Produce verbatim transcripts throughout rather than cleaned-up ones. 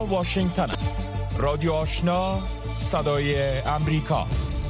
واشنگتن است. رادیو آشنا، صدای امریکا.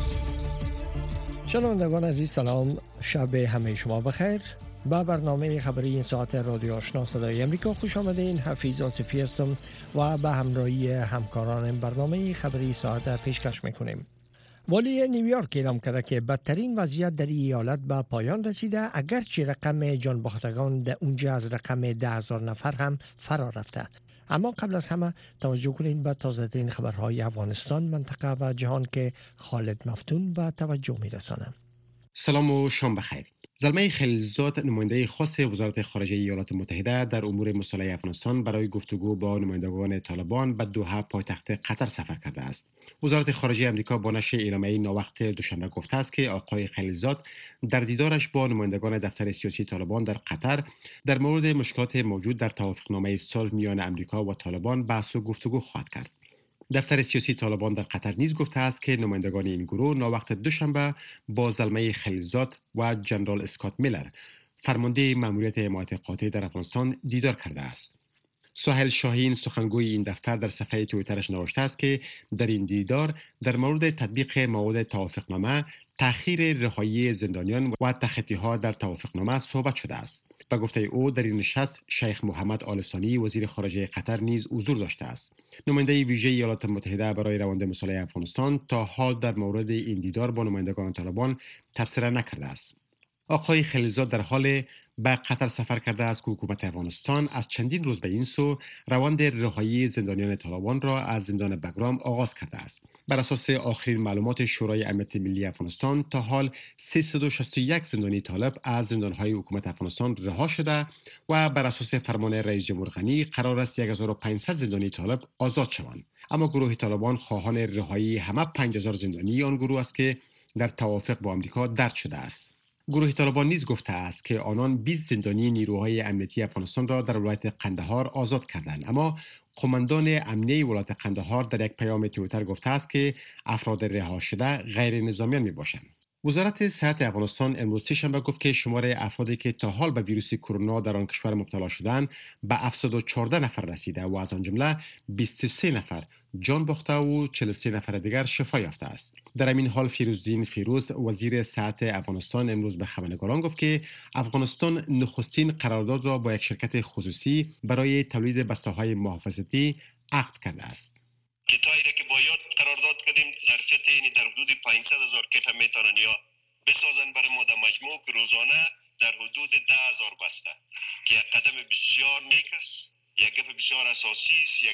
شنوندگان عزیز سلام، شب همه شما بخیر. با برنامه خبری این ساعت رادیو آشنا صدای امریکا خوش آمدین. حفیظ آصفی هستم و به همراهی همکاران برنامه خبری ساعت پیشکش میکنیم. والی نیویورک اعلام کرده که بدترین وضعیت در ایالت به پایان رسیده، اگرچه رقم جان باختگان در اونجا از رقم ده هزار نفر هم فرا رفته. اما قبل از همه توجه کنید به تازه‌ترین خبرهای افغانستان، منطقه و جهان که خالد مفتون به توجه میرسانه. سلام و شام بخیر. زلمه خلیلزاد، نماینده خاص وزارت خارجه ایالات متحده در امور مسلح افغانستان، برای گفتگو با نمایندگان طالبان به دوحه پایتخت قطر سفر کرده است. وزارت خارجه آمریکا با نشر اعلامیه ناوقت دوشنبه گفته است که آقای خلیلزاد در دیدارش با نمایندگان دفتر سیاسی طالبان در قطر در مورد مشکلات موجود در توافقنامه صلح میان آمریکا و طالبان بحث و گفتگو خواهد کرد. دفتر سیاسی طالبان در قطر نیز گفته است که نمایندگان این گروه ناوقت دوشنبه با زلمه خلیلزاد و جنرال اسکات میلر، فرمانده ماموریت حمایت قاطع در افغانستان، دیدار کرده است. سهیل شاهین، سخنگوی این دفتر، در صفحه توییترش نوشته است که در این دیدار در مورد تطبیق مواد توافقنامه، تأخیر رهایی زندانیان و تخطی‌ها در توافقنامه صحبت شده است. به گفته او در این نشست شیخ محمد آل ثانی، وزیر خارجه قطر، نیز حضور داشته است. نماینده ویژه ایالات متحده برای روند مسلح افغانستان تا حال در مورد این دیدار با نمایندگان طالبان تبصره نکرده است. آقای خلیلزاد در حال به قطر سفر کرده است که حکومت افغانستان از چندین روز به این سو روند رهایی زندانیان طالبان را از زندان بگرام آغاز کرده است. بر اساس آخرین معلومات شورای امنیت ملی افغانستان، تا حال سیصد و شصت و یک زندانی طالب از زندانهای حکومت افغانستان رها شده و بر اساس فرمان رئیس جمهور غنی قرار است یک هزار و پانصد زندانی طالب آزاد شوند. اما گروه طالبان خواهان رهایی همه پنج هزار زندانی آن گروه است که در توافق با آمریکا درج شده است. گروه طالبان نیز گفته است که آنان بیست زندانی نیروهای امنیتی افغانستان را در ولایت قندهار آزاد کردند، اما قماندان امنیه ولایت قندهار در یک پیام توییتر گفته است که افراد رها شده غیر نظامیان می باشند. وزارت صحت افغانستان امروز سه‌شنبه گفت که شمار افرادی که تا حال به ویروس کرونا در آن کشور مبتلا شدند به هفتصد و چهارده نفر رسیده و از آن جمله بیست و سه نفر جان باخته و چهل و سه نفر دیگر شفا یافته است. در همین حال فیروزدین فیروز، وزیر صحت افغانستان، امروز به خبرنگاران گفت که افغانستان نخستین قرارداد را با یک شرکت خصوصی برای تولید بسته‌های محافظتی عقد کرده است. کیتایی که باید قرارداد کردیم ظرفیت اینی در حدود پانصد هزار کیت هم میتونن یا بسازن برای ما در مجموع که روزانه در حدود ده هزار بسته، که یک قدم بسیار نیکس، یک گپ بسیار اساسی است، یک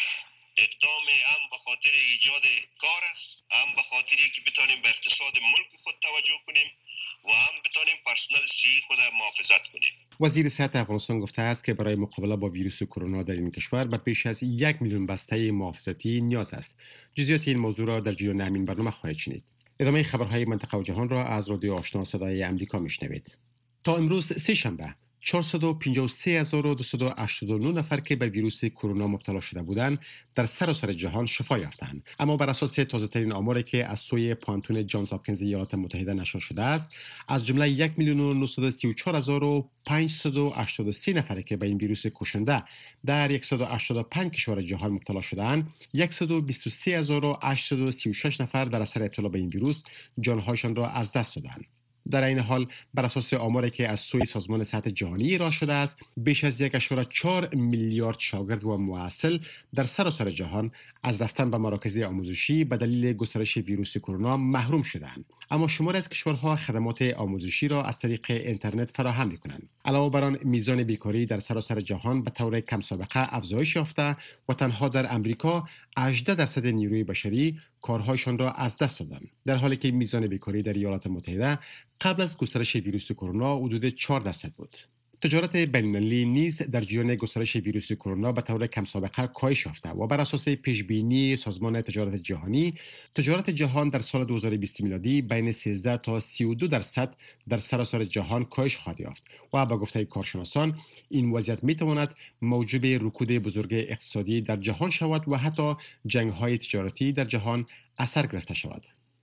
اقدام هم به خاطر ایجاد کار است، هم به خاطری که بتانیم به اقتصاد ملک خود توجه کنیم و هم بتانیم پرسنل صحی خود محافظت کنیم. وزیر صحت افغانستان گفته است که برای مقابله با ویروس کرونا در این کشور به بیش از یک میلیون بسته محافظتی نیاز است. جزئیات این موضوع را در جریان همین برنامه خواهید شنید. ادامه خبرهای منطقه و جهان را از رادیو آشنا صدای امریکا میشنوید. تا امروز سه‌شنبه چهارصد و پنجاه و سه هزار و دویست و هشتاد و نه نفر که به ویروس کرونا مبتلا شده بودند در سراسر جهان شفا یافتند. اما بر اساس تازه‌ترین آماری که از سوی پانتون جانز هاپکینز ایالات متحده نشر شده است، از جمله یک میلیون و نهصد و سی و چهار هزار و پانصد و هشتاد و سه نفر که به این ویروس کشنده در صد و هشتاد و پنج کشور جهان مبتلا شده‌اند، صد و بیست و سه هزار و هشتصد و سی و شش نفر در اثر ابتلا به این ویروس جانهایشان را از دست دادند. در این حال بر اساس آماری که از سوی سازمان صحت جهانی ارائه شده است، بیش از یک و چهار میلیارد شاگرد و محصل در سراسر جهان از رفتن به مراکز آموزشی به دلیل گسترش ویروس کرونا محروم شدند. اما شماری از کشورها خدمات آموزشی را از طریق اینترنت فراهم می‌کنند. علاوه بر آن، میزان بیکاری در سراسر جهان به طور کم سابقه افزایش یافته و تنها در امریکا هجده درصد نیروی بشری کارهایشان را از دست دادند، در حالی که میزان بیکاری در ایالات متحده قبل از گسترش ویروس کرونا حدود چهار درصد بود. تجارت بین‌المللی نیز در جریان گسترش ویروس کرونا به طور کم سابقه کاهش یافته و بر اساس پیشبینی سازمان تجارت جهانی، تجارت جهان در سال دو هزار و بیست میلادی بین سیزده تا سی و دو درصد در سراسر جهان کاهش خواهد یافت و با گفته کارشناسان این وضعیت میتواند موجب رکود بزرگ اقتصادی در جهان شود و حتی جنگ‌های تجارتی در جهان اثر گرفته شود.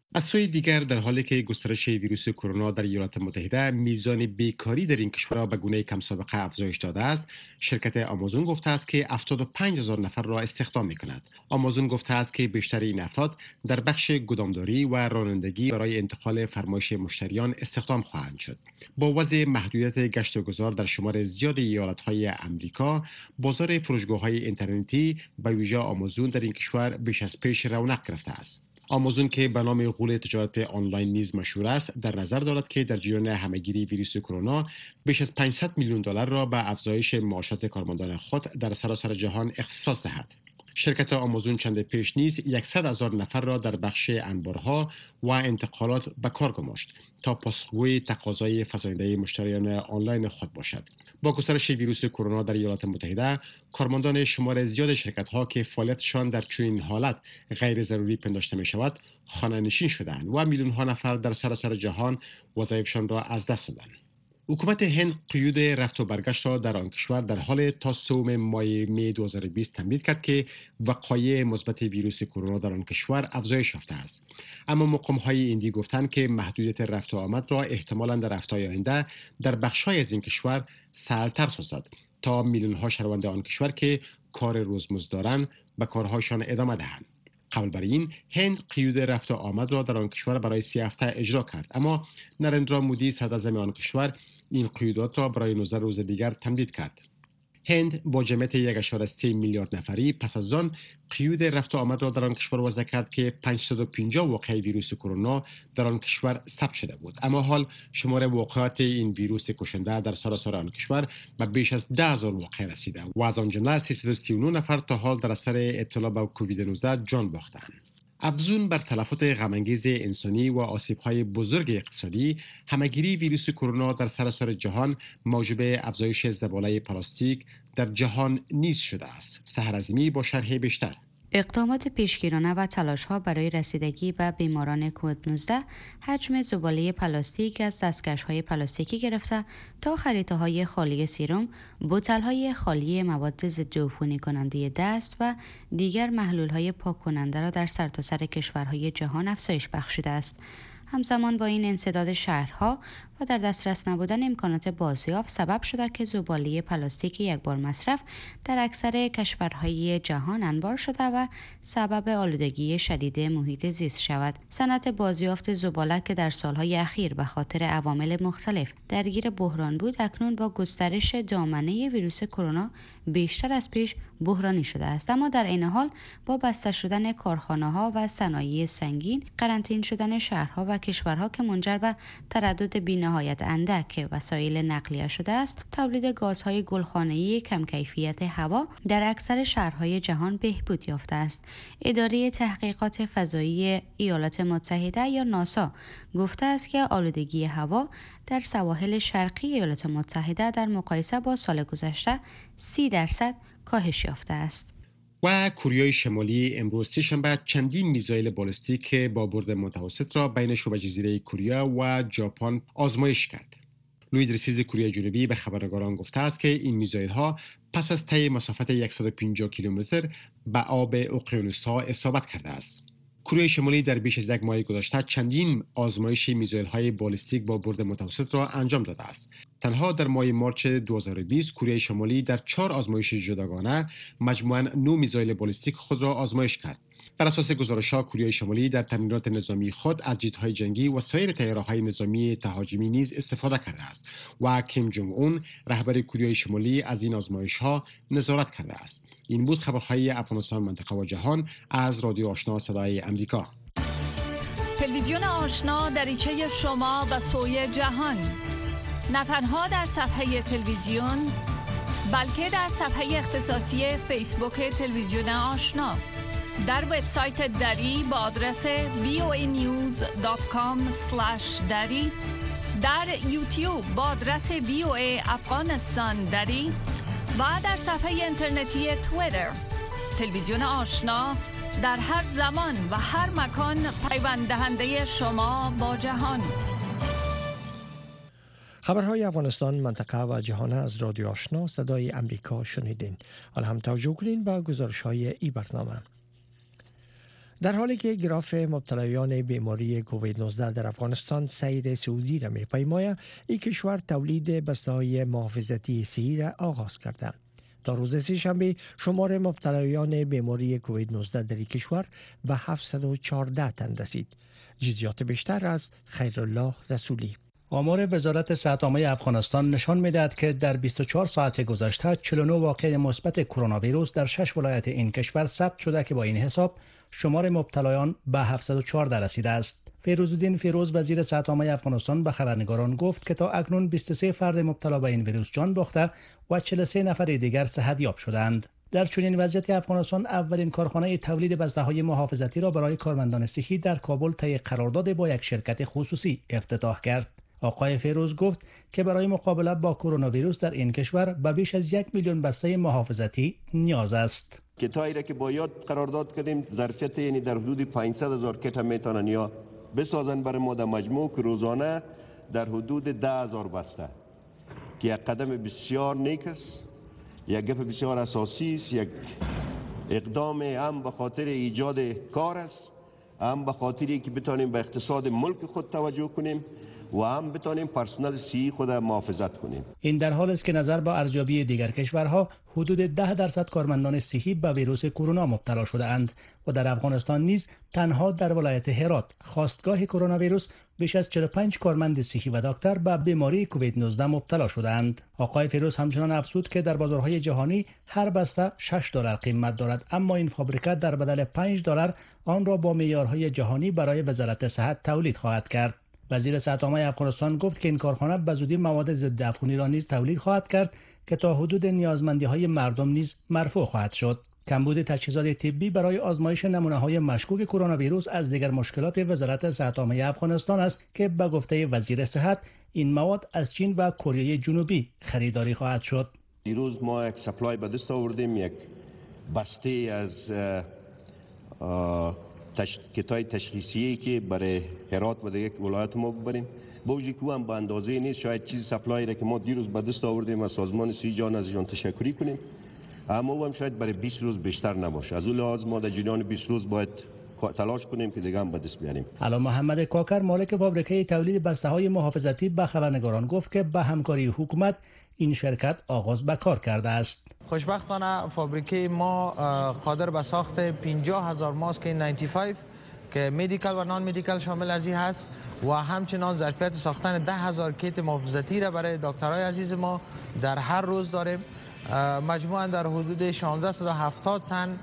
از سوی دیگر در حالی که گسترش ویروس کرونا در ایالات متحده میزان بیکاری در این کشور به گونه کم سابقه افزایش داده است، شرکت آمازون گفته است که هفتاد و پنج هزار نفر را استخدام می‌کند. آمازون گفته است که بیشتر این افراد در بخش گدامداری و رانندگی برای انتقال فرمایش مشتریان استخدام خواهند شد. با وضع محدودیت گشت و گذار در شمار زیاد ایالت‌های آمریکا، بازار فروشگاه‌های اینترنتی به ویژه آمازون در این کشور بیش از پیش رونق گرفته است. آمازون که به نام غول تجارت آنلاین نیز مشهور است، در نظر دارد که در جریان همهگیری ویروس کرونا بیش از پانصد میلیون دلار را به افزایش معاشات کارمندان خود در سراسر جهان اختصاص دهد. شرکت آمازون چند پیش نیز صد هزار نفر را در بخش انبارها و انتقالات به کار گماشت تا پاسخگوی تقاضای فزاینده مشتریان آنلاین خود باشد. با گسترش ویروس کرونا در ایالات متحده، کارمندان شمار زیاد شرکت‌ها که فعالیتشان در چنین حالت غیر ضروری پنداشته می‌شود، خانه‌نشین شدند و میلیون‌ها نفر در سراسر جهان وظایفشان را از دست دادند. حکومت هند قیود رفت و برگشت را در آن کشور در حال تا سوم ماه می دو هزار و بیست تمدید کرد که وقایع مثبت ویروس کرونا در آن کشور افزایش یافته است. اما مقام‌های هندی گفتند که محدودیت رفت و آمد را احتمالاً در هفته‌های آینده در بخش‌های از این کشور سهل‌تر سازد تا میلیون‌ها شهروند آن کشور که کار روزمزد دارند به کارهایشان ادامه دهند. قبل بر این هند قیود رفت و آمد را در آن کشور برای سی هفته اجرا کرد، اما نریندرا مودی صدراعظم آن کشور این قیودات را برای نوزده روز دیگر تمدید کرد. هند با جمعیت یک اشاره سه میلیارد نفری پس از آن قیود رفت و آمد را در آن کشور وضع کرد که پانصد و پنجاه واقعه ویروس کرونا در آن کشور ثبت شده بود. اما حال شمار واقعات این ویروس کشنده در سراسر آن کشور به بیش از ده هزار واقعه رسیده و از آن جمله سیصد و سی و نه نفر تا حال در اثر ابتلا به کووید نوزده جان باختند. افزون بر تلفات غم‌انگیز انسانی و آسیب‌های بزرگ اقتصادی، همهگیری ویروس کرونا در سراسر جهان موجب افزایش زباله پلاستیک در جهان نیز شده است. سحر عظیمی با شرح بیشتر. اقدامات پیشگیرانه و تلاش‌ها برای رسیدگی به بیماران کووید نوزده حجم زباله پلاستیک از دستکش‌های پلاستیکی گرفته تا خریطه‌های خالی سرم، بوتل‌های خالی مواد ضد عفونی کننده دست و دیگر محلول‌های پاک کننده را در سرتاسر کشورهای جهان افزایش بخشیده است. همزمان با این انسداد شهرها و در دسترس نبودن امکانات بازیافت سبب شده که زباله پلاستیک یک بار مصرف در اکثر کشورهای جهان انبار شده و سبب آلودگی شدید محیط زیست شود. صنعت بازیافت زباله که در سالهای اخیر به خاطر عوامل مختلف درگیر بحران بود، اکنون با گسترش دامنه ویروس کرونا بیشتر از پیش بحرانی شده است. اما در این حال با بسته شدن کارخانه‌ها و صنایع سنگین، قرنطینه شدن شهرها و کشورها که منجر به تردد بی‌نهایت اندک وسایل نقلیه شده است، تولید گازهای گلخانه‌ای کم کیفیت هوا در اکثر شهرهای جهان بهبود یافته است. اداره تحقیقات فضایی ایالات متحده یا ناسا گفته است که آلودگی هوا در سواحل شرقی ایالات متحده در مقایسه با سال گذشته سی درصد کاهش یافته است. و کره شمالی امروز سه‌شنبه چندین میزایل بالستیک با برد متوسط را بین شبه جزیره کره و ژاپن آزمایش کرد. لوید رسیز کره جنوبی به خبرنگاران گفته است که این میزایل ها پس از طی مسافت صد و پنجاه کیلومتر به آب اقیانوس‌ها اصابت کرده است. کره شمالی در بیش از یک ماه گذشته چندین آزمایش میزایل های بالستیک با برد متوسط را انجام داده است. تنها در ماه مارچ دو هزار و بیست کره شمالی در چهار آزمایش جداگانه مجموعاً نه میزایل بالستیک خود را آزمایش کرد. بر اساس گزارش‌ها کره شمالی در تمرینات نظامی خود از جت‌های جنگی و سایر طیاره‌های نظامی تهاجمی نیز استفاده کرده است و کیم جونگ اون رهبر کره شمالی از این آزمایش‌ها نظارت کرده است. این بود خبرهای افغانستان، منطقه و جهان از رادیو آشنا صدای امریکا. تلویزیون آشنا دریچه شما به سوی جهان، نه تنها در صفحه تلویزیون بلکه در صفحه اختصاصی فیسبوک تلویزیون آشنا، در وبسایت دری با آدرس وی او ای نیوز دات کام اسلش دری، در یوتیوب با آدرس وی او ای افغانستان دری و در صفحه اینترنتی توییتر. تلویزیون آشنا در هر زمان و هر مکان پیوند دهنده شما با جهان. خبرهای افغانستان، منطقه و جهان از رادیو آشنا صدای امریکا شنیدین. حالا هم توجه کنین به گزارش‌های ای برنامه. در حالی که گراف مبتلایان بیماری کووید نوزده در افغانستان سیر سعودی را می‌پیماید، این کشور تولید بسته‌های محافظتی صحی را آغاز کرده. تا روز سه‌شنبه شمار مبتلایان بیماری کووید نوزده در این کشور به هفتصد و چهارده تن رسید. جزئیات بیشتر از خیرالله رسولی. آمار وزارت صحت عامه افغانستان نشان می‌دهد که در بیست و چهار ساعت گذشته چهل و نه واقعه مثبت کرونا ویروس در شش ولایت این کشور ثبت شده که با این حساب شمار مبتلایان به هفتصد و چهارده رسیده است. فیروزالدین فیروز وزیر صحت عامه افغانستان به خبرنگاران گفت که تا اکنون بیست و سه فرد مبتلا به این ویروس جان باخته و چهل و سه نفر دیگر صحتیاب شدند. در چنین وضعیتی افغانستان اولین کارخانه تولید بسته‌های محافظتی را برای کارمندان صحی در کابل طی قرارداد با یک شرکت خصوصی افتتاح کرد. آقای فیروز گفت که برای مقابله با کرونا ویروس در این کشور به بیش از یک میلیون بسته محافظتی نیاز است. کتایی را که باید قرارداد کردیم ظرفیت یعنی در حدود پانصد هزار کت میتونن یا بسازن برای ما در مجموع که روزانه در حدود ده هزار بسته که یک قدم بسیار نیک است، یک گپ بسیار اساسی است، یک اقدام هم به خاطر ایجاد کار است، هم به خاطری که بتانیم به اقتصاد ملک خود توجه کنیم و هم بتانیم پرسنل صحی خود محافظت کنیم. این در حال است که نظر با ارزیابی دیگر کشورها حدود ده درصد کارمندان صحی به ویروس کرونا مبتلا شده اند و در افغانستان نیز تنها در ولایت هرات خاستگاه کرونا ویروس بیش از چهل و پنج کارمند صحی و دکتر به بیماری کووید نوزده مبتلا شدند. آقای فیروز همچنان افزود که در بازارهای جهانی هر بسته شش دلار قیمت دارد، اما این فابریکه در بدل پنج دلار آن را با معیارهای جهانی برای وزارت صحت تولید خواهد کرد. وزیر صحت عامه افغانستان گفت که این کارخانه به زودی مواد ضد عفونی را نیز تولید خواهد کرد که تا حدود نیازمندی‌های مردم نیز مرفوع خواهد شد. کمبود تجهیزات طبی برای آزمایش نمونه‌های مشکوک کرونا ویروس از دیگر مشکلات وزارت صحت عامه افغانستان است که به گفته وزیر صحت این مواد از چین و کره جنوبی خریداری خواهد شد. دیروز ما یک سپلای به دست آوردیم، یک بسته از تش... کتای تشخیصی که برای هرات و دیگه ولایت ما ببریم. با وجودی که هم به اندازه نیست، شاید چیزی سپلای را که ما دیروز به دست آوردیم از سازمان صحی جان ازشان تشکری کنیم، اما هم شاید برای بیست روز بیشتر نباشه. از اون لحاظ ما در جریان بیست روز باید تلاش کنیم که دیگه هم به دست بیاریم. علا محمد کاکر مالک فابریکه تولید بسته‌های محافظتی به خبرنگاران گفت که به همکاری حکومت این شرکت آغاز به کار کرده است. خوشبختانه فابریکه ما قادر به ساخت پنجاه هزار ماسک نود و پنج که مدیکال و نان مدیکال شامل از این هست و همچنان ظرفیت ساختن ده هزار کیت محافظتی را برای دکترای عزیز ما در هر روز داریم. مجموعاً در حدود شانزده و هفتاد تن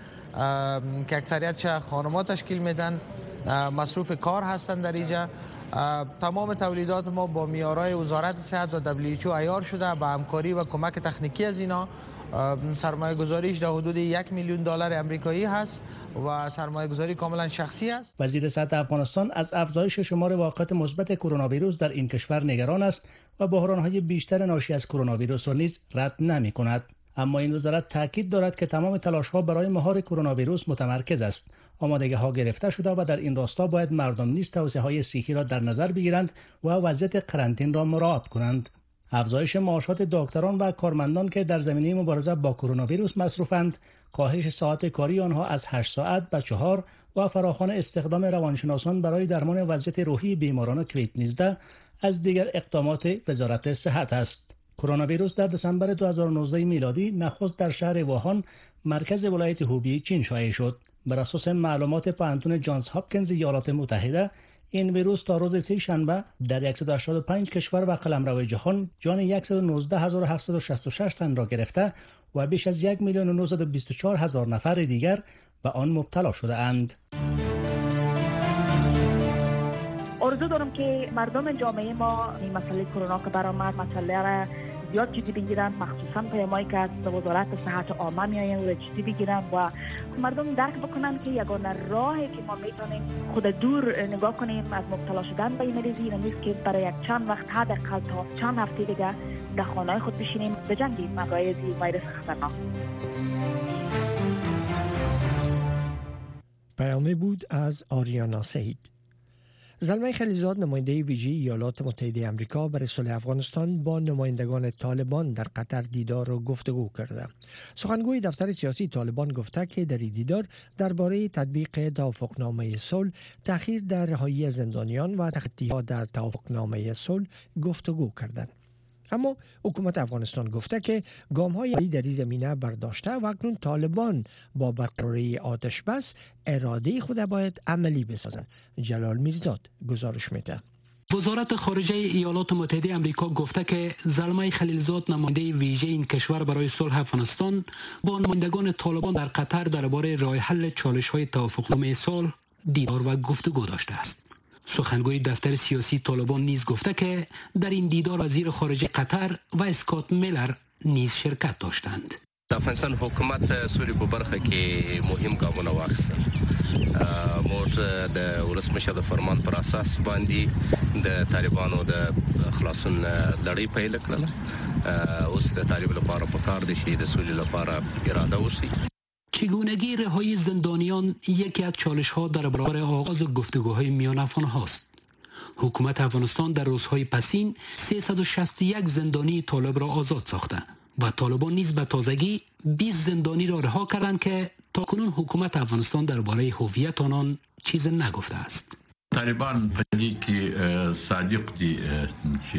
که اکثریت خانم‌ها تشکیل میدن مصروف کار هستند در اینجا. تمام تولیدات ما با معیارهای وزارت صحت و دبلیو اچ او عیار شده. با همکاری و کمک تکنیکی از اینا سرمایه گذاریش در حدود یک میلیون دلار امریکایی هست و سرمایه گذاری کاملا شخصی است. وزیر صحت افغانستان از افزایش شمار واقعات مثبت کرونا ویروس در این کشور نگران است و بحران‌های بیشتر ناشی از کرونا ویروس را نیز رد نمی‌کند. اما این وزارت تاکید دارد که تمام تلاش‌ها برای مهار کرونا ویروس متمرکز است. آمادگی‌ها گرفته شده و در این راستا باید مردم نیز توصیه‌های صحی را در نظر بگیرند و وضعیت قرنطینه را مراعات کنند. افزایش معاشات دکتران و کارمندان که در زمینه مبارزه با کرونا ویروس مصروفند، کاهش ساعت کاری آنها از هشت ساعت به چهار و فراخوان استخدام روانشناسان برای درمان وضعیت روحی بیماران کووید نوزده از دیگر اقدامات وزارت صحت است. کرونا ویروس در دسامبر دو هزار و نوزده میلادی نخست در شهر ووهان مرکز ولایت هوبی چین شایع شد. بر اساس معلومات پانتون جانز هاپکینز ایالات متحده، این ویروس تا روز سه شنبه در صد و هشتاد و پنج کشور و قلمرو جهان جان صد و نوزده هزار و هفتصد و شصت و شش تن را گرفته و بیش از یک میلیون و نهصد و بیست و چهار هزار نفر دیگر به آن مبتلا شده اند. آرزو دارم که مردم جامعه ما این مسئله کرونا که برآمد مسئله را زیاد جدی بگیرن، مخصوصا پیامایی که از وزارت صحت عامه میآیند و جدی بگیرن و مردم درک بکنن که یگانه راهی که ما میتونیم خود دور نگاه کنیم از مبتلا شدن به این مریض این نیست که برای یک چند وقت حداقل تا چند هفته دیگه در خانه‌های خود بشینیم بجنگیم مقابل این ویروس خطرناک. پیامی بود از آریانا سعید. زلمه خلیزاد نماینده ویژه ایالات متحده آمریکا برای صلح افغانستان با نمایندگان طالبان در قطر دیدار و گفتگو کرده. سخنگوی دفتر سیاسی طالبان گفته که در این دیدار درباره تطبیق توافقنامه صلح، تأخیر در رهایی زندانیان و تخطی‌ها در توافقنامه صلح گفتگو کردند. اما حکومت افغانستان گفته که گام‌های در این زمینه برداشته و اکنون طالبان با برقراری آتش بس اراده خود باید عملی بسازند. جلال میرزاد گزارش میده. وزارت خارجه ایالات متحده آمریکا گفته که زلمه خلیلزاد نماینده ویژه این کشور برای صلح افغانستان با نمایندگان طالبان در قطر درباره راه حل چالش‌های توافقنامه صلح دیدار و گفتگو داشته است. سخنگوی دفتر سیاسی طالبان نیز گفته که در این دیدار وزیر خارجه قطر و اسکات میلر نیز شرکت داشتند. د افغانستان حکومت سولې په برخه کې مهم ګامونه واخیستل. موږ د ولسمشر د فرمان پر اساس باندې د طالبانو د خلاصون لړۍ پیل کړله. اوس د طالب لپاره پکار دي چې د سولې لپاره اراده وشي. چگونگی رهایی زندانیان یکی از چالش‌ها در برابر آغاز گفتگوهای میان افغان هاست. حکومت افغانستان در روزهای پسین سیصد و شصت و یک زندانی طالب را آزاد ساخته و طالبان نیز به تازگی بیست زندانی را رها کردند که تاکنون حکومت افغانستان درباره هویت آنان چیز نگفته است. طالبان په دې کې صادق دي چې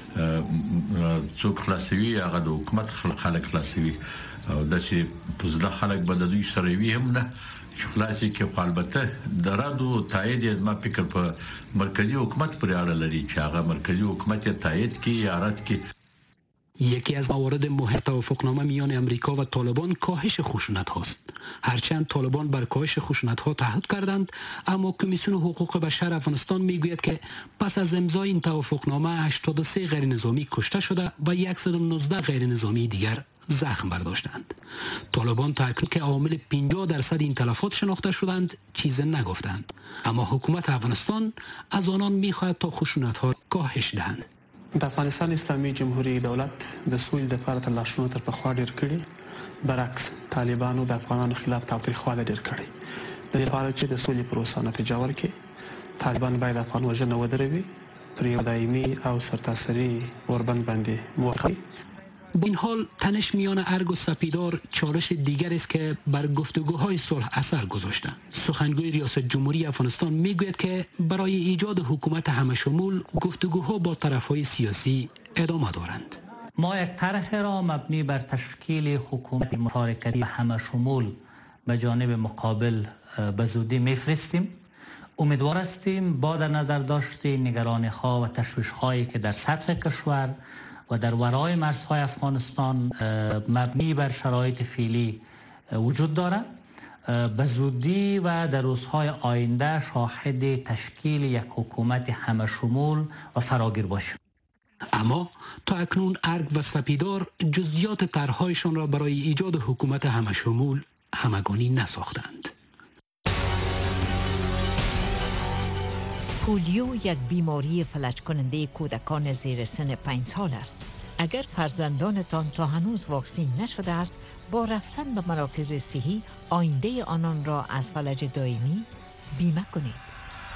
څوک خلاصوي هغه د حکومت خلک خلاصوي او د چې پوزله خلک به د دوی سره وي هم نه چې خلاصي کې خو البته د رادو تایید ما فکر په مرکزی حکومت پورې اړه لري چې هغه مرکزی حکومت یې تایید کړي یا رد کړي. یکی از موارد مهم توافقنامه میان امریکا و طالبان کاهش خشونت هاست. هرچند طالبان بر کاهش خشونت ها تعهد کردند، اما کمیسیون حقوق بشر افغانستان میگوید که پس از امضای این توافقنامه هشتاد و سه غیر نظامی کشته شده و صد و نوزده غیر نظامی دیگر زخم برداشتند. طالبان تا اکنون که عامل پنجاه درصد این تلفات شناخته شدند چیز نگفتند، اما حکومت افغانستان از آنان میخواهد تا خشونت ها کاهش دهند. د افغانستان اسلامي جمهوریت دولت د سولې لپاره تلاشونه تر پخوا ډیر کړي، برعکس طالبانو د افغانانو خلاف تاوتریخوالی ډیر کړي. د دې لپاره چې د سولې پروسه نتیجه ورکړي، طالبان باید افغان وژنه ودروي، پر یو دایمي او سرتاسري اوربند باندې موافقه. با این حال تنش میان ارگ و سپیدار چالش دیگر است که بر گفتگوهای صلح اثر گذاشته. سخنگوی ریاست جمهوری افغانستان میگوید که برای ایجاد حکومت همشمول گفتگوها با طرفهای سیاسی ادامه دارند. ما یک طرح را مبنی بر تشکیل حکومت مشارکتی همشمول به جانب مقابل به زودی میفرستیم. امیدوار هستیم با در نظر داشته نگرانی‌ها و تشویش‌هایی که در سطح کشور و در ورای مرزهای افغانستان مبنی بر شرایط فعلی وجود دارد، به زودی و در روزهای آینده شاهد تشکیل یک حکومت همشمول و فراگیر باشیم. اما تا اکنون ارگ و سپیدار جزئیات طرحهایشان را برای ایجاد حکومت همشمول همگانی نساختند. پولیو یک بیماری فلج کننده کودکان زیر سن پنج سال است. اگر فرزندانتان تا هنوز واکسین نشده است، با رفتن به مراکز صحی آینده آنان را از فلج دائمی بیمه کنید.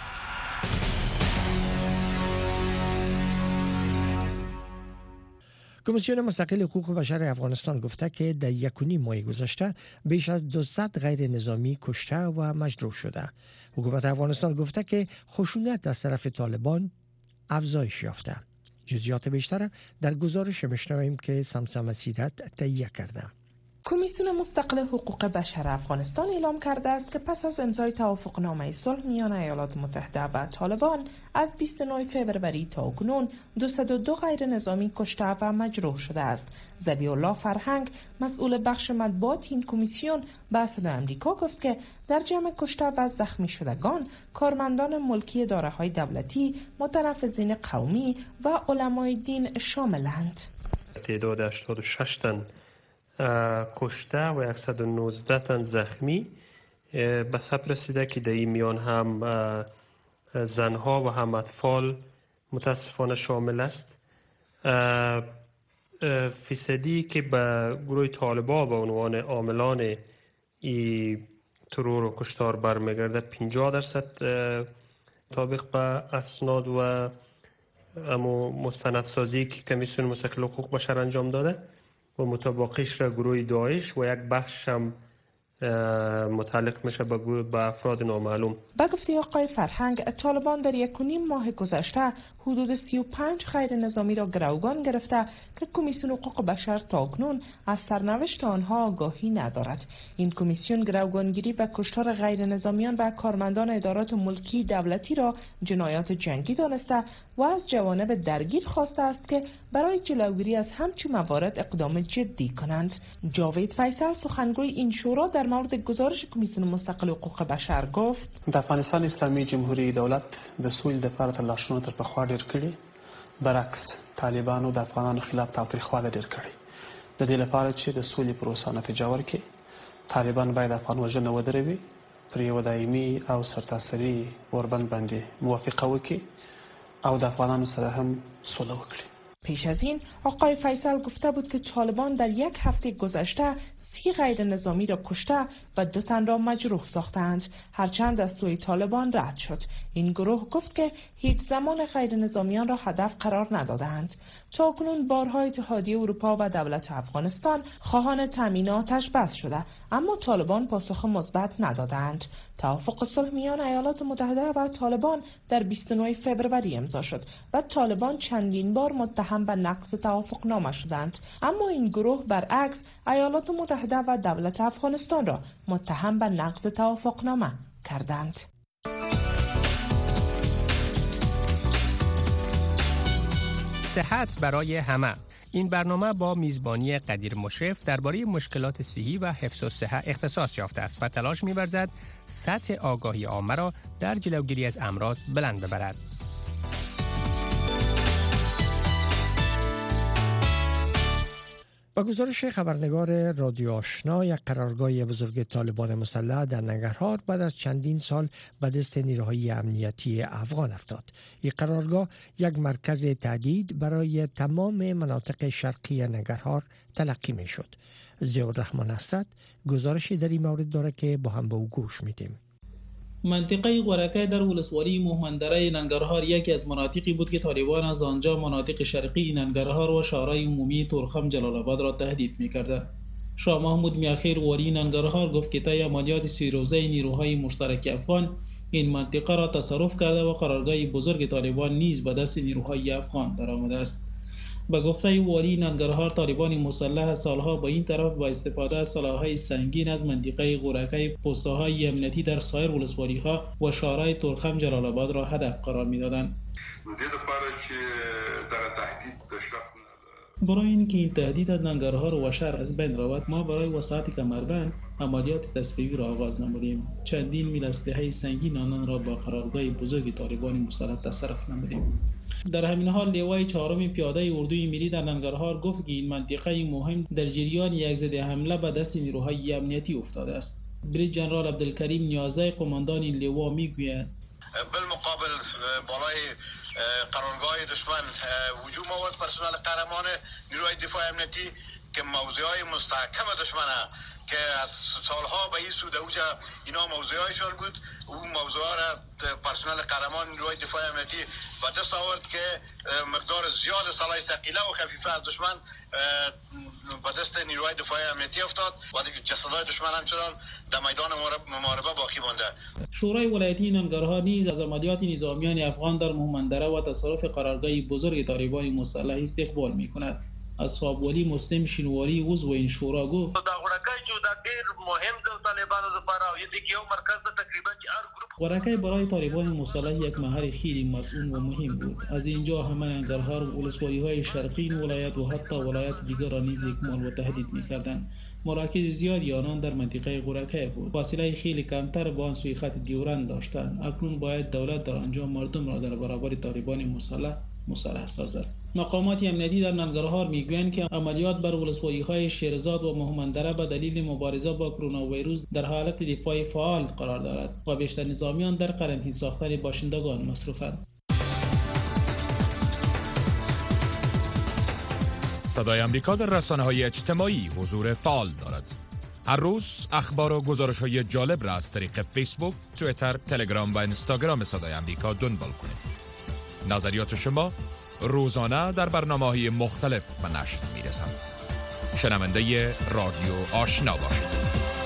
کمیسیون مستقل حقوق بشر افغانستان گفته که در یک و نیم ماه گذشته بیش از دویست غیر نظامی کشته و مجروح شده. حکومت افغانستان گفته که خشونت از طرف طالبان افزایش یافته. جزئیات بیشتر در گزارش میشنویم که سمسم سیرت تهیه کرده. کمیسیون مستقل حقوق بشر افغانستان اعلام کرده است که پس از امضای توافقنامه صلح میان ایالات متحده و طالبان از بیست و نه فوریه تا اکنون دویست و دو غیر نظامی کشته و مجروح شده است. ذبیح الله فرهنگ، مسئول بخش مطبوعات این کمیسیون، به صدای آمریکا گفت که در جمع کشته و زخمی شدگان کارمندان ملکی اداره‌های دولتی، متنفذین قومی و علمای دین شاملند. تعداد هشتاد و شش تن کشته و صد و نوزده تن زخمی به ثبت رسیده که در این میان هم زنها و هم اطفال متاسفانه شامل است. فیصدی که به گروه طالبان به عنوان عاملان این ترور و کشتار برمیگرده پنجاه درصد مطابق به اسناد و اما مستندسازی که کمیسیون مستقل حقوق بشر انجام داده و مطابقش را گروه داعش و یک بخش هم متعلق میشه به به افراد نامعلوم. به گفته آقای فرهنگ، طالبان در یک و نیم ماه گذشته حدود سی و پنج غیر نظامی را گروگان گرفته که کمیسیون حقوق بشر تاکنون از سرنوشت آنها آگاهی ندارد. این کمیسیون گروگانگیری و کشتار غیر نظامیان و کارمندان ادارات ملکی دولتی را جنایات جنگی دانسته و از جوانب درگیر خواسته است که برای جلوگیری از همچین موارد اقدام جدی کنند. جاوید فیصل سخنگوی این شورا در مورد گزارش کمیسیون مستقل حقوق بشر گفت: د افغانستان اسلامي جمهوریت دولت د سولې لپاره تلاشونه تر پخوا ډیر کړي، برعکس طالبانو د افغانانو خلاف تاوتریخوالی ډیر کړي. د دې لپاره چې د سولې پروسه نتیجه ورکړي، طالبان باید افغان وژنه ودروي، پر یو دایمي او سرتاسري اوربند باندې موافقه وکړي او د افغانانو سره هم سوله وکړي. پیش از این آقای فیصل گفته بود که طالبان در یک هفته گذشته سی غیر نظامی را کشته و دو تن را مجروح ساختند، هرچند از سوی طالبان رد شد. این گروه گفت که هیچ زمان غیر نظامیان را هدف قرار ندادند. تاکنون بارها اتحادیه اروپا و دولت افغانستان خواهان تامیناتش بس شده، اما طالبان پاسخ مثبت ندادند. توافق صلح میان ایالات متحده و طالبان در بیست و نه فوریه امضا شد و طالبان چندین بار متهم به نقض توافق نامه شدند، اما این گروه برعکس ایالات متحده و دولت افغانستان را متهم به نقض توافق نامه کردند. صحت برای همه. این برنامه با میزبانی قدیر مشرف درباره مشکلات صحی و حفظ الصحه اختصاص یافته است و تلاش می‌ورزد سطح آگاهی عامه را در جلوگیری از امراض بلند ببرد. با گزارش خبرنگار رادیو آشنا، یک قرارگاه بزرگ طالبان مسلح در ننگرهار بعد از چندین سال به دست نیروهای امنیتی افغان افتاد. این قرارگاه یک مرکز تهدید برای تمام مناطق شرقی ننگرهار تلقی می شد. ضیاءالرحمن اسرت گزارشی در این مورد داره که با هم به او گوش میدیم. منطقه غورکه در ولسوالی موهمندره ننگرهار یکی از مناطقی بود که طالبان از آنجا مناطق شرقی ننگرهار و شهرهای عمومی تورخم جلال آباد را تهدید می‌کردند. شاه محمود میاخیر والی ننگرهار گفت که طی عملیات سی روزه نیروهای مشترک افغان این منطقه را تصرف کرده و قرارگاه بزرگ طالبان نیز به دست نیروهای افغان درآمده است. به گفته والی ننگرهار، طالبان مسلح سالها با این طرف با استفاده از سلاح‌های سنگین از منطقه غورکه پست‌های امنیتی در سایر ولسوالی‌ها و شهرهای تورخم جلال آباد را هدف قرار می‌دادند. برای اینکه این تهدید از ننگرهار و شهر از بین رود، ما برای وساعت کمربند عملیات تصفیه‌ای را آغاز نمودیم. چندین میل اسلحه سنگین آنان را با قرارگاه بزرگ طالبان مسلح تصرف نمودیم. در همین حال لیوای چهارم پیاده اردوی ملی در ننگرهار گفت که این منطقه مهم در جریان یک ضد حمله به دست نیروهای امنیتی افتاده است. بریج جنرال عبدالکریم نیازی قماندان این لیوا میگوید: بالمقابل بالای قرارگاه دشمن هجوم آورد پرسنل قهرمان نیروهای دفاع امنیتی که موضوعهای مستحکم دشمنه که از سالها به این سود اوجه اینا موضوعهایشان بود. اون موضوع را پرسنل قهرمان نیروهای دفاع امنیتی به دست آورد که مقدار زیاد سلاح ثقیله و خفیفه از دشمن به دست نیروهای دفاع امنیتی افتاد و جسدهای دشمن همچنان در میدان محاربه باقی مانده. شورای ولایتی ننگرهار نیز از عملیات نظامیان افغان در موهمندره و تصرف قرارگاه بزرگ طالبان مسلح استقبال می‌کند. اصحاب ولی مسلم شینواری عضو این شورا گفت: غورکه برای طالبان مسلح یک محل خیلی مسئول و مهم بود. از اینجا همه ننگرهار و ولسوالی‌های شرقی این ولایت و حتی ولایت دیگر را نیز اکمال و تهدید می‌کردند. مراکز زیادی آنان در منطقه غورکه بود. فاصله خیلی کمتر با آن سوی خط دیورند داشتند. اکنون باید دولت در آنجا مردم را در برابر طالبان مسلح مسلح سازد. مقامات امنیتی در ننگرهار میگویند که عملیات بر ولسوالی‌های شیرزاد و موهمندره به دلیل مبارزه با کرونا ویروس در حالت دفاع فعال قرار دارد و بیشتر نظامیان در قرنطینه ساختن باشندگان مصروفند. صدای امریکا در رسانه‌های اجتماعی حضور فعال دارد. هر روز اخبار و گزارش‌های جالب را از طریق فیسبوک، توییتر، تلگرام و اینستاگرام صدای آمریکا دنبال کنید. نظریات شما روزانه در برنامه‌های مختلف به نشر می‌رسند. شنونده رادیو آشنا باشید.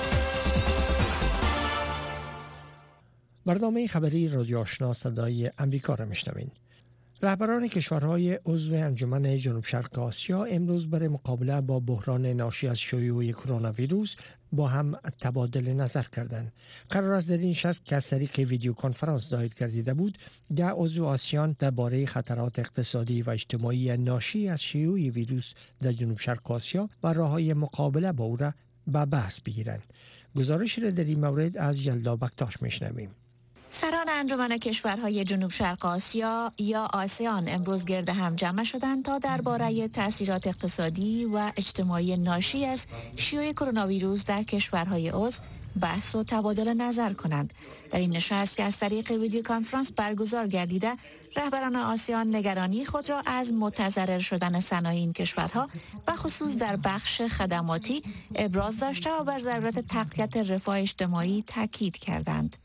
برنامه خبری رادیو آشنا صدای آمریکا را میشنوین. رهبران کشورهای عضو انجمن جنوب شرق آسیا امروز برای مقابله با بحران ناشی از شیوع کرونا ویروس با هم تبادل نظر کردند. قرار است در این نشست که از طریق ویدیو کنفرانس دایر گردیده بود، ده عضو آسیان درباره خطرات اقتصادی و اجتماعی ناشی از شیوع ویروس در جنوب شرق آسیا و راه‌های مقابله با او را به بحث بگیرند. گزارش را در این مورد از یلدا بکتاش میشنویم. سران انجمن کشورهای جنوب شرق آسیا یا آسیان امروز گرد هم جمع شدند تا درباره تأثیرات اقتصادی و اجتماعی ناشی از شیوع کرونا ویروس در کشورهای عضو بحث و تبادل نظر کنند. در این نشست که از طریق ویدیو کانفرانس برگزار گردیده، رهبران آسیان نگرانی خود را از متضرر شدن صنایع این کشورها و خصوص در بخش خدماتی ابراز داشته و بر ضرورت تقویت رفاه اجتماعی تاکید کردند.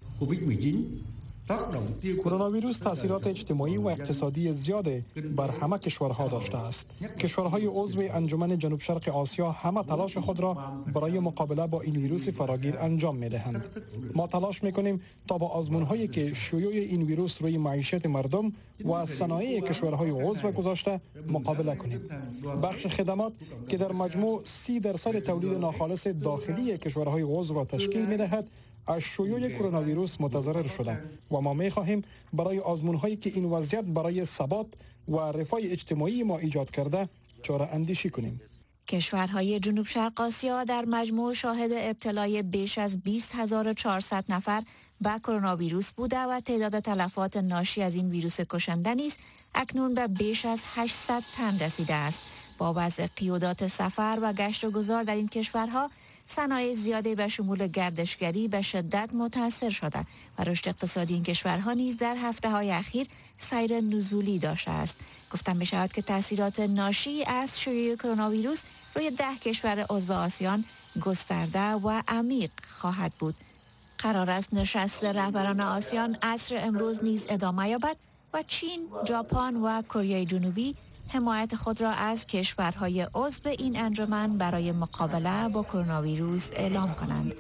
کرونا ویروس تاثیرات اجتماعی و اقتصادی زیاد بر همه کشورها داشته است. کشورهای عضو انجمن جنوب شرق آسیا همه تلاش خود را برای مقابله با این ویروس فراگیر انجام می‌دهند. ما تلاش می‌کنیم تا با آزمون‌هایی که شیوع این ویروس روی معیشت مردم و صنایع کشورهای عضو گذاشته مقابله کنیم. بخش خدمات که در مجموع سی درصد تولید ناخالص داخلی کشورهای عضو را تشکیل می‌دهد، از شیوع کرونا ویروس متضرر شده و ما می خواهیم برای آزمون‌هایی که این وضعیت برای ثبات و رفاه اجتماعی ما ایجاد کرده چاره اندیشی کنیم. کشورهای جنوب شرق آسیا در مجموع شاهد ابتلای بیش از بیست هزار و چهارصد نفر به کرونا ویروس بوده و تعداد تلفات ناشی از این ویروس کشنده نیز اکنون به بیش از هشتصد تن رسیده است. با وضع قیودات سفر و گشت و گذار در این کشورها، صنایع زیادی به شمول گردشگری به شدت متاثر شده و رشد اقتصادی این کشورها نیز در هفته‌های اخیر سیر نزولی داشته است. گفتم می شود که تاثیرات ناشی از شیوع کرونا ویروس روی ده کشور عضو آسیان گسترده و عمیق خواهد بود. قرار است نشست رهبران آسیان عصر امروز نیز ادامه یابد و چین، ژاپن و کره جنوبی حمایت خود را از کشورهای عضو این انجمن برای مقابله با کرونا ویروس اعلام کنند.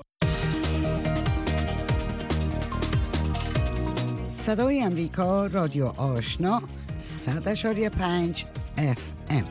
صدای امریکا، رادیو آشنا، صد اشاری پنج اف ام.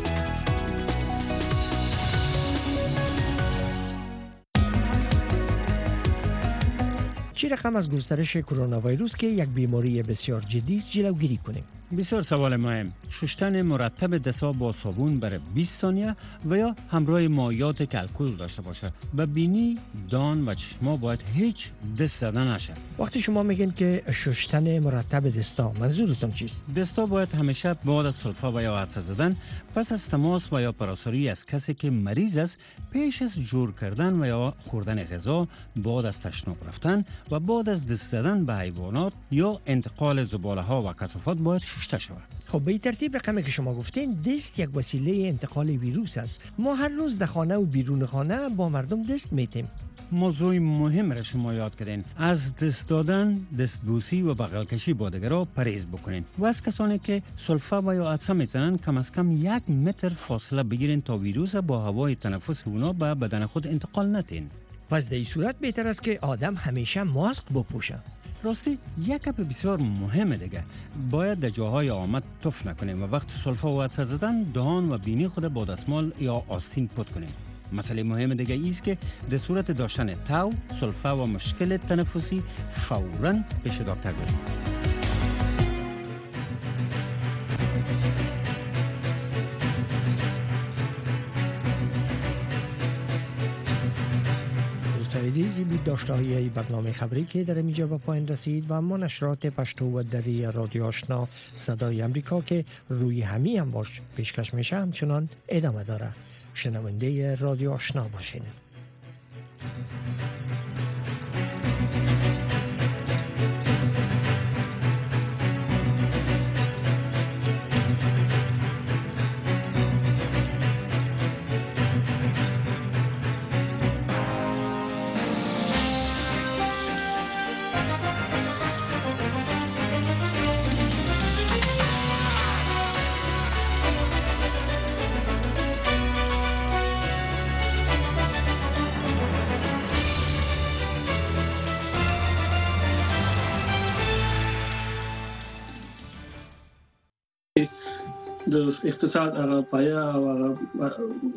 چی رقم از گسترش کرونا ویروس که یک بیماری بسیار جدی است جلوگیری کنیم؟ بسیار سوال مهم. شستن مرتب دست‌ها با صابون برای بیست ثانیه و یا همراه مایعات که الکل داشته باشه. و بینی، دان و چشما باید هیچ دست زدن نشه. وقتی شما میگین که شستن مرتب دستا، منظورتون چیست؟ دستا باید همیشه بعد از سلفا و یا عطسه زدن، پس از تماس و یا پراساری از کسی که مریض است، پیش از جور کردن و یا خوردن غذا، بعد از تشناب رفتن و بعد از دست زدن به حیوانات یا انتقال زباله ها و کثافات باید شسته شود. خب به این ترتیب رقمی که شما گفتین، دست یک وسیله انتقال ویروس است. ما هر روز در خانه و بیرون خانه با مردم دست میتیم. موضوع مهم را شما یاد کردین. از دست دادن، دستبوسی و بغل کشی با دیگران پرهیز بکنین و از کسانی که سلفا و یا عطسه میزنن کم از کم یک متر فاصله بگیرین تا ویروس با هوای تنفس اونا به بدن خود انتقال ندین. پس در این صورت بهتر است که آدم همیشه ماسک بپوشه. راستی یک گپ بسیار مهمه دیگه، باید در جاهای آمد تف نکنیم و وقت سلفا و عطسه زدن دهان و بینی خود با دستمال یا آستین پت کنیم. مسئله مهم دیگه ایست که در صورت داشتن تاو، سلفا و مشکل تنفسی فوراً پیش دکتر بریم. عزیزی بود داشته های برنامه خبری که در اینجا به پایان رسید و ما نشرات پشتو و دری رادیو آشنا صدای امریکا که روی همین امواج پیشکش میشه همچنان ادامه داره. شنونده رادیو آشنا باشین. د اقتصاد هغه پایا او